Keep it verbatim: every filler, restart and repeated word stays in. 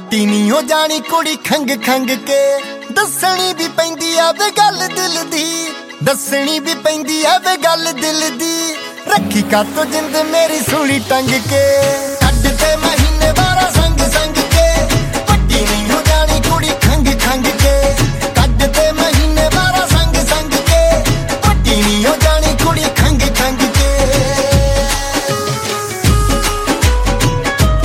ਕੱਟੀ ਨੀ ਹੋ ਜਾਣੀ ਕੁੜੀ ਖੰਗ ਖੰਗ ਕੇ ਦੱਸਣੀ ਵੀ ਪੈਂਦੀ ਆ ਵੇ ਗੱਲ ਦਿਲ ਦੀ ਦੱਸਣੀ ਵੀ ਪੈਂਦੀ ਆ ਵੇ ਗੱਲ ਦਿਲ ਦੀ ਰੱਖੀ ਕਾਤੋਂ ਜਿੰਦ ਮੇਰੀ ਸੂਲੀ ਟੰਗ ਕੇ ਕੱਢ ਤੇ ਮੈਂ